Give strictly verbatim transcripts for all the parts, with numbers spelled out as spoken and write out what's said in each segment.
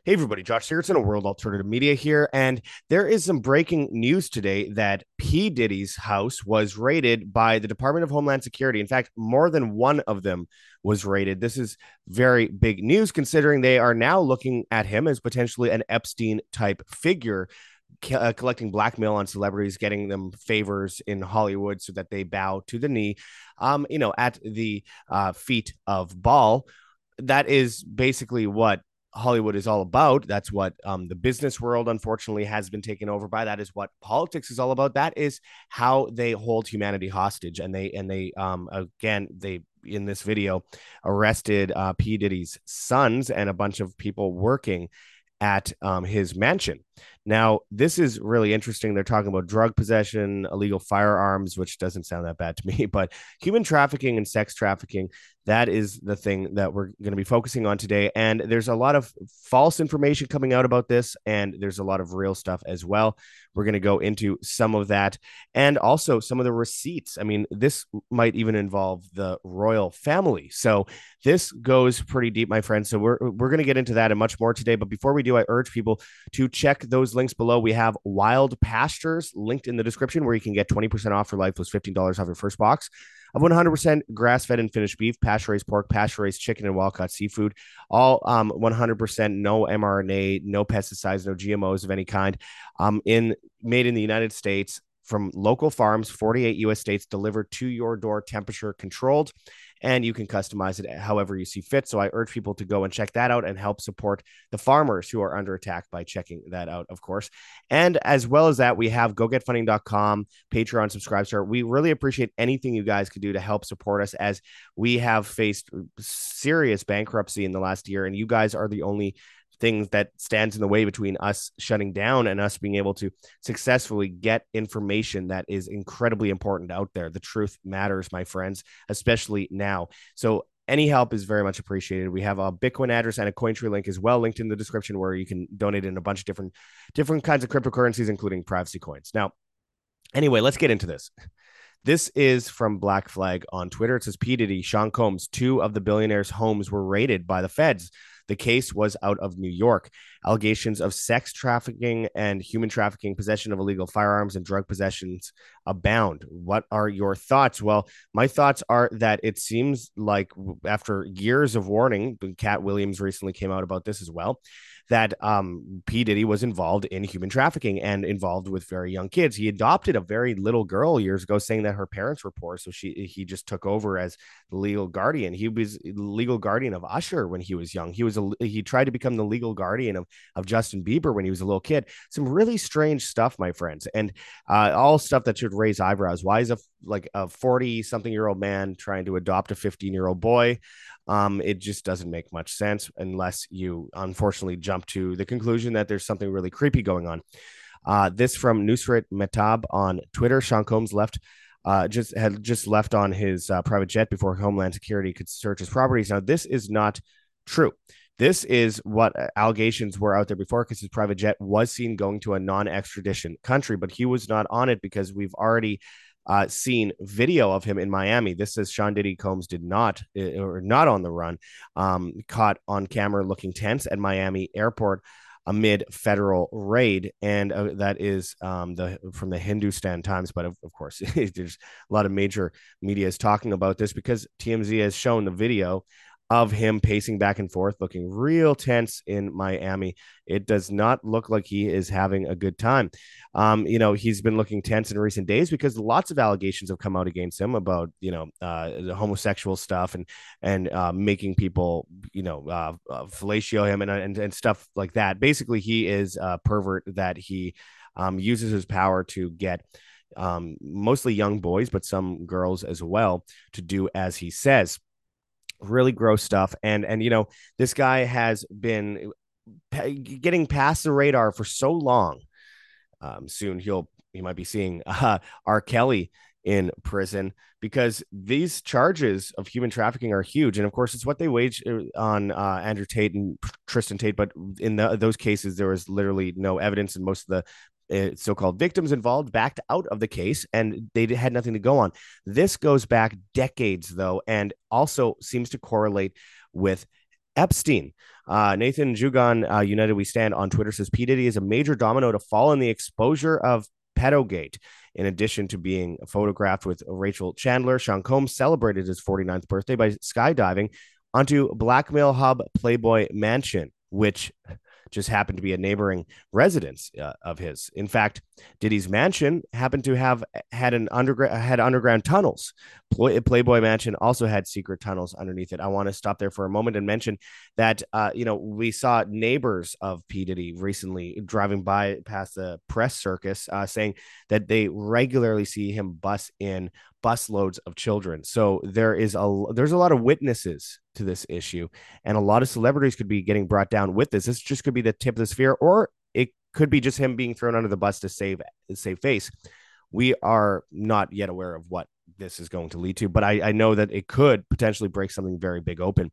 Hey everybody, Josh Sigurdson of World Alternative Media here, and there is some breaking news today that P. Diddy's house was raided by the Department of Homeland Security. In fact, more than one of them was raided. This is very big news considering they are now looking at him as potentially an Epstein-type figure, uh, collecting blackmail on celebrities, getting them favors in Hollywood so that they bow to the knee, um, you know, at the uh, feet of Baal. That is basically what Hollywood is all about. That's what um, the business world, unfortunately, has been taken over by. That is what politics is all about. That is how they hold humanity hostage. And they and they um, again they in this video arrested uh, P Diddy's sons and a bunch of people working at um, his mansion. Now, this is really interesting. They're talking about drug possession, illegal firearms, which doesn't sound that bad to me, but human trafficking and sex trafficking, that is the thing that we're going to be focusing on today. And there's a lot of false information coming out about this, and there's a lot of real stuff as well. We're going to go into some of that and also some of the receipts. I mean, this might even involve the royal family. So this goes pretty deep, my friends. So we're we're going to get into that and much more today. But before we do, I urge people to check those links below. We have Wild Pastures linked in the description where you can get twenty percent off for life plus fifteen dollars off your first box of one hundred percent grass-fed and finished beef, pasture-raised pork, pasture-raised chicken, and wild-caught seafood. All um, one hundred percent no mRNA, no pesticides, no G M Os of any kind. Um, in made in the United States from local farms, forty-eight U S states, delivered to your door, temperature controlled, and you can customize it however you see fit. So I urge people to go and check that out and help support the farmers who are under attack by checking that out, of course. And as well as that, we have go get funding dot com, Patreon, Subscribestar. We really appreciate anything you guys could do to help support us as we have faced serious bankruptcy in the last year, and you guys are the only things that stands in the way between us shutting down and us being able to successfully get information that is incredibly important out there. The truth matters, my friends, especially now. So any help is very much appreciated. We have a Bitcoin address and a Cointree link as well linked in the description where you can donate in a bunch of different different kinds of cryptocurrencies, including privacy coins. Now, anyway, let's get into this. This is from Black Flag on Twitter. It says P. Diddy, Sean Combs, two of the billionaire's homes were raided by the feds. The case was out of New York. Allegations of sex trafficking and human trafficking, possession of illegal firearms, and drug possessions abound. What are your thoughts? Well, my thoughts are that it seems like after years of warning, Cat Williams recently came out about this as well, that um, P. Diddy was involved in human trafficking and involved with very young kids. He adopted a very little girl years ago, saying that her parents were poor, so she he just took over as the legal guardian. He was legal guardian of Usher when he was young. He was a, he tried to become the legal guardian of of Justin Bieber when he was a little kid. Some really strange stuff, my friends, and uh, all stuff that should raise eyebrows. Why is a like a forty something year old man trying to adopt a fifteen year old boy? Um, it just doesn't make much sense unless you unfortunately jump to the conclusion that there's something really creepy going on. Uh, this from Nusrat Metab on Twitter. Sean Combs left uh, just had just left on his uh, private jet before Homeland Security could search his properties. Now, this is not true. This is what allegations were out there before because his private jet was seen going to a non extradition country, but he was not on it because we've already uh, seen video of him in Miami. This says Sean Diddy Combs did not uh, or not on the run, um, caught on camera looking tense at Miami airport amid federal raid, and uh, that is um, the from the Hindustan Times. But of, of course, there's a lot of major media is talking about this because T M Z has shown the video of him pacing back and forth, looking real tense in Miami. It does not look like he is having a good time. Um, you know, he's been looking tense in recent days because lots of allegations have come out against him about, you know, uh, the homosexual stuff and and uh, making people, you know, uh, uh, fellatio him and, and and stuff like that. Basically, he is a pervert that he um, uses his power to get um, mostly young boys, but some girls as well, to do as he says. Really gross stuff. And, and, you know, this guy has been getting past the radar for so long. Um, soon he'll, he might be seeing uh, R. Kelly in prison because these charges of human trafficking are huge. And of course, it's what they wage on uh, Andrew Tate and Tristan Tate. But in the, those cases, there was literally no evidence, and most of the uh, so-called victims involved backed out of the case and they had nothing to go on. This goes back decades, though, and also seems to correlate with Epstein. Uh, Nathan Jugan, uh, United We Stand on Twitter says P. Diddy is a major domino to fall in the exposure of pedogate. In addition to being photographed with Rachel Chandler, Sean Combs celebrated his forty-ninth birthday by skydiving onto Blackmail Hub Playboy Mansion, which just happened to be a neighboring residence uh, of his. In fact, Diddy's mansion happened to have had an underground had underground tunnels. Play- Playboy Mansion also had secret tunnels underneath it. I want to stop there for a moment and mention that uh, you know we saw neighbors of P Diddy recently driving by past the press circus, uh, saying that they regularly see him bus in busloads of children. So there is a there's a lot of witnesses to this issue, and a lot of celebrities could be getting brought down with this. This just could be the tip of the spear, or it could be just him being thrown under the bus to save save face. We are not yet aware of what this is going to lead to, but I, I know that it could potentially break something very big open.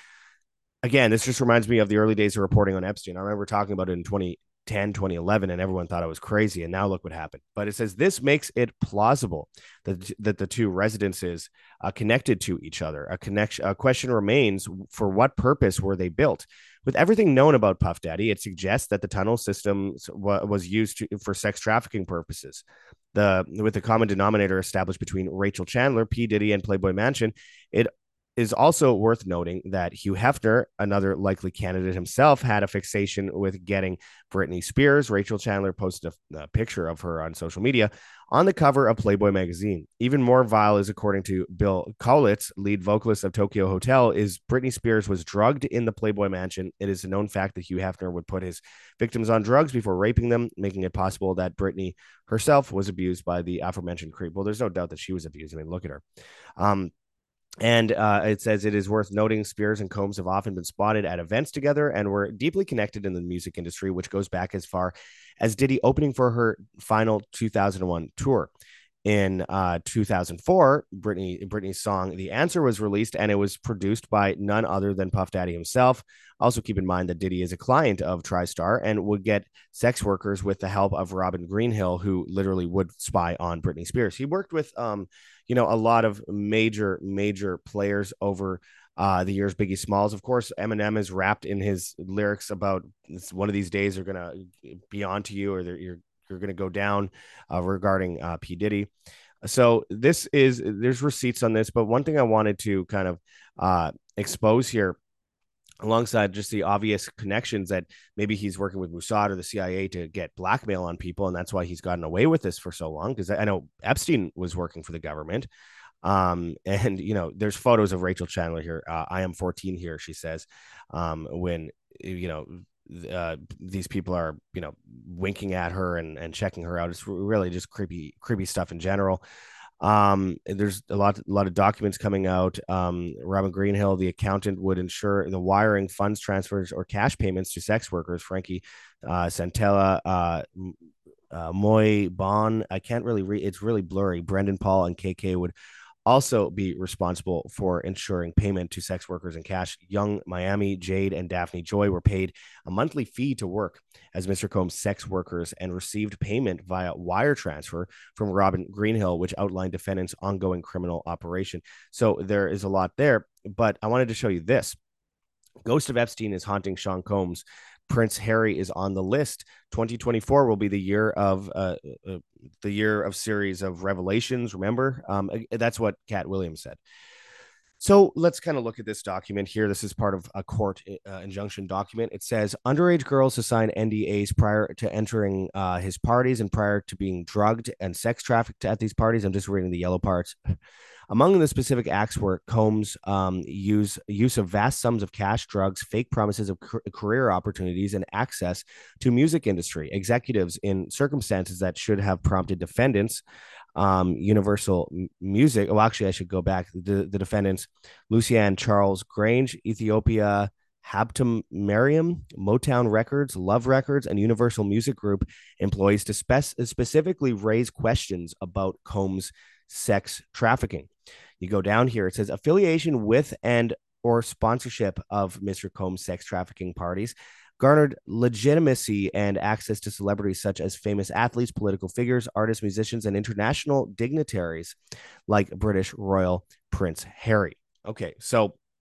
Again, this just reminds me of the early days of reporting on Epstein. I remember talking about it in twenty ten, twenty eleven, and everyone thought I was crazy. And now look what happened. But it says this makes it plausible that, that the two residences uh, connected to each other. A connection, a question remains: for what purpose were they built? With everything known about Puff Daddy, it suggests that the tunnel system was used to, for sex trafficking purposes. The with the common denominator established between Rachel Chandler, P. Diddy, and Playboy Mansion, it is also worth noting that Hugh Hefner, another likely candidate himself, had a fixation with getting Britney Spears. Rachel Chandler posted a, a picture of her on social media on the cover of Playboy magazine. Even more vile is, according to Bill Kaulitz, lead vocalist of Tokyo Hotel, is Britney Spears was drugged in the Playboy mansion. It is a known fact that Hugh Hefner would put his victims on drugs before raping them, making it possible that Britney herself was abused by the aforementioned creep. Well, there's no doubt that she was abused. I mean, look at her. Um, and uh, it says it is worth noting Spears and Combs have often been spotted at events together and were deeply connected in the music industry, which goes back as far as Diddy opening for her final two thousand one tour. In uh, two thousand four, Britney Britney's song "The Answer" was released, and it was produced by none other than Puff Daddy himself. Also, keep in mind that Diddy is a client of TriStar and would get sex workers with the help of Robin Greenhill, who literally would spy on Britney Spears. He worked with, um, you know, a lot of major major players over uh, the years. Biggie Smalls, of course. Eminem is rapped in his lyrics about one of these days are gonna be on to you, or you're you're going to go down uh, regarding uh, P. Diddy. So this is, there's receipts on this, but one thing I wanted to kind of uh, expose here, alongside just the obvious connections that maybe he's working with Mossad or the C I A to get blackmail on people, and that's why he's gotten away with this for so long, because I know Epstein was working for the government. Um, and, you know, there's photos of Rachel Chandler here. Uh, I am fourteen here, she says, um, when, you know, uh, these people are, you know, winking at her and, and checking her out. It's really just creepy, creepy stuff in general. Um, there's a lot, a lot of documents coming out. Um, Robin Greenhill, the accountant, would ensure the wiring, funds transfers, or cash payments to sex workers. Frankie uh, Santella, uh, uh, Moy Bon. I can't really read. It's really blurry. Brendan Paul and K K would also be responsible for ensuring payment to sex workers in cash. Young Miami, Jade, and Daphne Joy were paid a monthly fee to work as Mister Combs' sex workers and received payment via wire transfer from Robin Greenhill, which outlined defendants' ongoing criminal operation. So there is a lot there, but I wanted to show you this. Ghost of Epstein is haunting Sean Combs. Prince Harry is on the list. twenty twenty-four will be the year of uh, uh, the year of series of revelations. Remember, um, that's what Cat Williams said. So let's kind of look at this document here. This is part of a court uh, injunction document. It says underage girls to sign N D As prior to entering uh, his parties and prior to being drugged and sex trafficked at these parties. I'm just reading the yellow parts. Among the specific acts were Combs' um, use use of vast sums of cash, drugs, fake promises of career opportunities, and access to music industry executives in circumstances that should have prompted defendants. Um, Universal Music. Oh, actually, I should go back. The, the defendants: Lucian Charles Grange, Ethiopia Habtum Mariam, Motown Records, Love Records, and Universal Music Group employees to spec- specifically raise questions about Combs' sex trafficking. You go down here, it says affiliation with and or sponsorship of Mister Combs' sex trafficking parties garnered legitimacy and access to celebrities such as famous athletes, political figures, artists, musicians, and international dignitaries like British Royal Prince Harry. Okay, so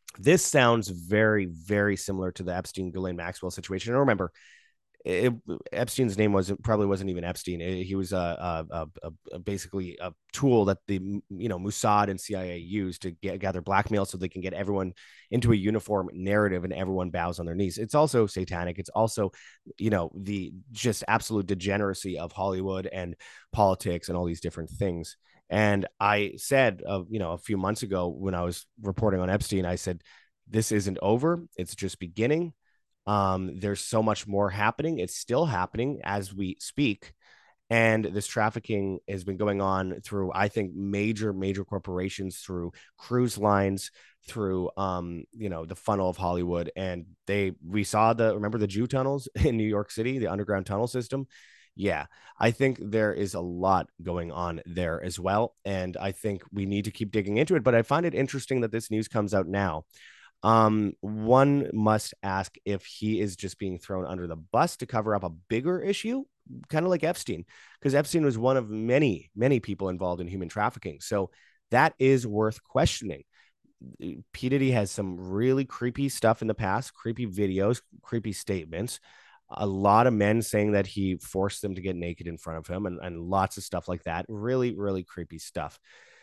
This sounds very, very similar to the Epstein Ghislaine Maxwell situation. And remember, it, Epstein's name wasn't probably wasn't even Epstein. It, he was a, a, a, a basically a tool that the you know Mossad and C I A used to get, gather blackmail so they can get everyone into a uniform narrative and everyone bows on their knees. It's also satanic. It's also you know the just absolute degeneracy of Hollywood and politics and all these different things. And I said, uh, you know, a few months ago when I was reporting on Epstein, I said, this isn't over. It's just beginning. Um, there's so much more happening. It's still happening as we speak. And this trafficking has been going on through, I think, major, major corporations, through cruise lines, through, um, you know, the funnel of Hollywood. And they, we saw the, remember the Jew tunnels in New York City, the underground tunnel system? Yeah, I think there is a lot going on there as well. And I think we need to keep digging into it. But I find it interesting that this news comes out now. Um, one must ask if he is just being thrown under the bus to cover up a bigger issue, kind of like Epstein, because Epstein was one of many, many people involved in human trafficking. So that is worth questioning. P. Diddy has some really creepy stuff in the past, creepy videos, creepy statements. A lot of men saying that he forced them to get naked in front of him, and, and lots of stuff like that. Really, really creepy stuff.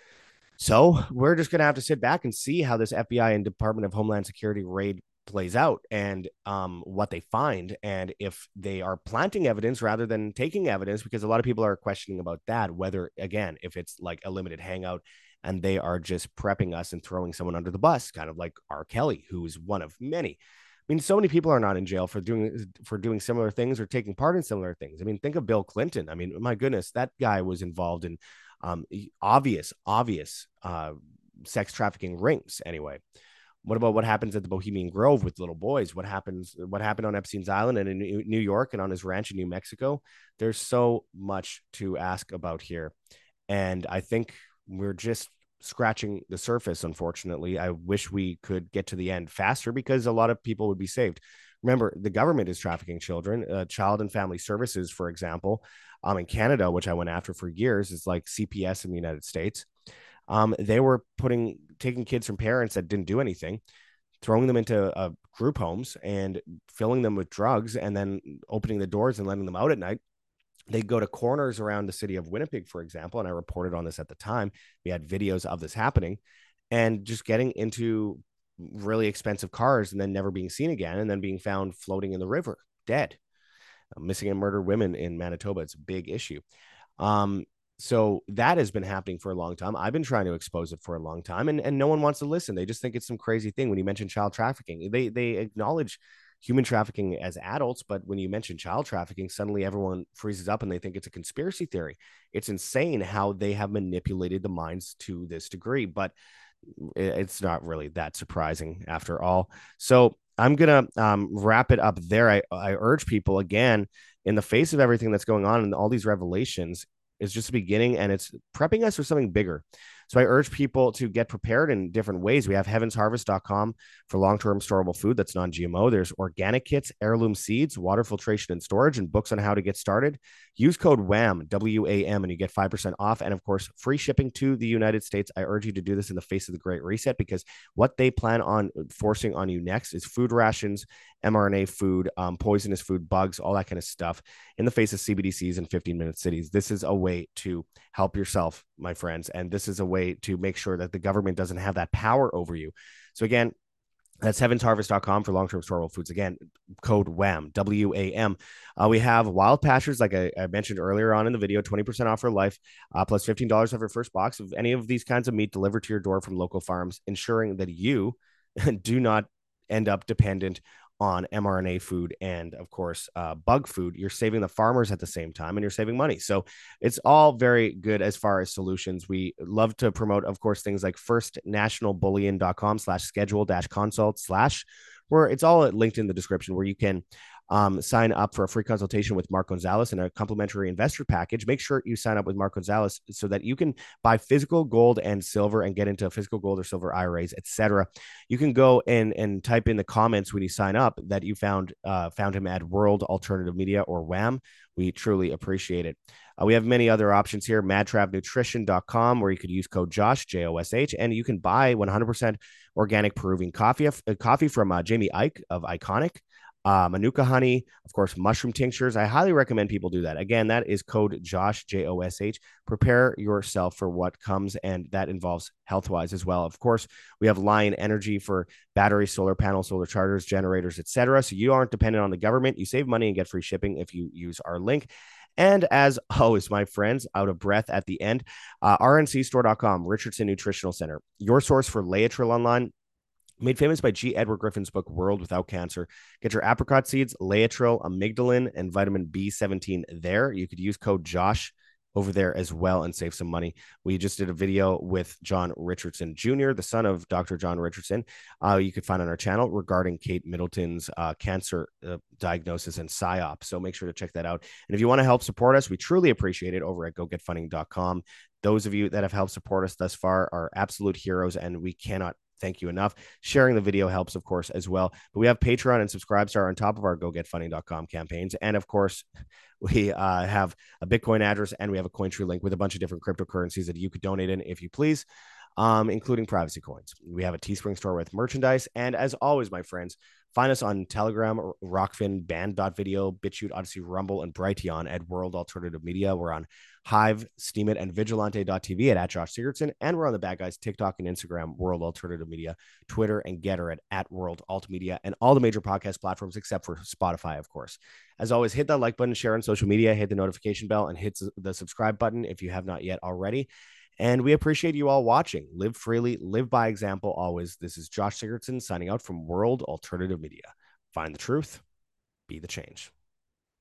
So we're just going to have to sit back and see how this F B I and Department of Homeland Security raid plays out, and um, what they find, and if they are planting evidence rather than taking evidence, because a lot of people are questioning about that, whether, again, if it's like a limited hangout and they are just prepping us and throwing someone under the bus, kind of like R. Kelly, who is one of many. I mean, so many people are not in jail for doing for doing similar things or taking part in similar things. I mean, think of Bill Clinton. I mean, my goodness, that guy was involved in um, obvious, obvious uh, sex trafficking rings. Anyway, what about what happens at the Bohemian Grove with little boys? What happens? What happened on Epstein's Island and in New York and on his ranch in New Mexico? There's so much to ask about here, and I think we're just scratching the surface. Unfortunately, I wish we could get to the end faster because a lot of people would be saved. Remember, the government is trafficking children. Uh, Child and Family Services, for example, um, in Canada, which I went after for years, is like C P S in the United States. Um, they were putting taking kids from parents that didn't do anything, throwing them into uh, group homes and filling them with drugs, and then opening the doors and letting them out at night. They go to corners around the city of Winnipeg, for example, and I reported on this at the time. We had videos of this happening, and just getting into really expensive cars and then never being seen again, and then being found floating in the river, dead. Uh, missing and murdered women in Manitoba. It's a big issue. Um, so that has been happening for a long time. I've been trying to expose it for a long time, and, and no one wants to listen. They just think it's some crazy thing. When you mention child trafficking, they they acknowledge human trafficking as adults, but when you mention child trafficking, suddenly everyone freezes up and they think it's a conspiracy theory. It's insane how they have manipulated the minds to this degree, but it's not really that surprising after all. So I'm gonna um, wrap it up there. I, I urge people, again, in the face of everything that's going on and all these revelations, is just a beginning, and it's prepping us for something bigger. So I urge people to get prepared in different ways. We have heavens harvest dot com for long-term storable food that's non-G M O. There's organic kits, heirloom seeds, water filtration and storage, and books on how to get started. Use code W A M, W A M, and you get five percent off. And of course, free shipping to the United States. I urge you to do this in the face of the Great Reset, because what they plan on forcing on you next is food rations, mRNA food, um, poisonous food, bugs, all that kind of stuff in the face of C B D Cs and fifteen minute cities. This is a way to help yourself, my friends. And this is a way to make sure that the government doesn't have that power over you. So again, that's heavens harvest dot com for long-term storable foods. Again, code W A M, W A M. Uh, we have Wild Pastures, like I, I mentioned earlier on in the video, twenty percent off for life, uh, plus fifteen dollars off your first box of any of these kinds of meat delivered to your door from local farms, ensuring that you do not end up dependent on mRNA food and, of course, uh, bug food. You're saving the farmers at the same time, and you're saving money. So it's all very good as far as solutions. We love to promote, of course, things like first national bullion dot com slash schedule dash consult slash, where it's all linked in the description, where you can um, sign up for a free consultation with Mark Gonzalez and a complimentary investor package. Make sure you sign up with Mark Gonzalez so that you can buy physical gold and silver and get into physical gold or silver I R As, et cetera. You can go and and type in the comments when you sign up that you found uh, found him at World Alternative Media, or W A M. We truly appreciate it. Uh, we have many other options here. mad trav nutrition dot com, where you could use code Josh, J O S H, and you can buy one hundred percent organic Peruvian coffee, uh, coffee from uh, Jamie Ike of Iconic. Uh, Manuka honey, of course, mushroom tinctures. I highly recommend people do that. Again, that is code Josh, J O S H. Prepare yourself for what comes, and that involves health wise as well. Of course, we have Lion Energy for batteries, solar panels, solar chargers, generators, et cetera. So you aren't dependent on the government. You save money and get free shipping if you use our link. And as always, my friends, out of breath at the end, uh, R N C store dot com, Richardson Nutritional Center, your source for Laetrile online. Made famous by G. Edward Griffin's book, World Without Cancer. Get your apricot seeds, Laetrile, amygdalin, and vitamin B seventeen there. You could use code Josh over there as well and save some money. We just did a video with John Richardson Junior, the son of Doctor John Richardson. Uh, you could find on our channel regarding Kate Middleton's uh, cancer uh, diagnosis and PSYOP. So make sure to check that out. And if you want to help support us, we truly appreciate it over at go get funding dot com. Those of you that have helped support us thus far are absolute heroes, and we cannot thank you enough. Sharing the video helps, of course, as well. But we have Patreon and Subscribestar on top of our go get funding dot com campaigns. And of course, we uh, have a Bitcoin address, and we have a CoinTree link with a bunch of different cryptocurrencies that you could donate in if you please, um, including privacy coins. We have a Teespring store with merchandise. And as always, my friends, find us on Telegram, Rockfin, Band.video, BitChute, Odyssey, Rumble, and Brighteon at World Alternative Media. We're on Hive, Steemit, and Vigilante dot T V at, at Josh Sigurdson. And we're on the Bad Guys TikTok and Instagram, World Alternative Media, Twitter, and Getter at, at World Alt Media, and all the major podcast platforms except for Spotify, of course. As always, hit that like button, share on social media, hit the notification bell, and hit the subscribe button if you have not yet already. And we appreciate you all watching. Live freely, live by example always. This is Josh Sigurdson signing out from World Alternative Media. Find the truth, be the change.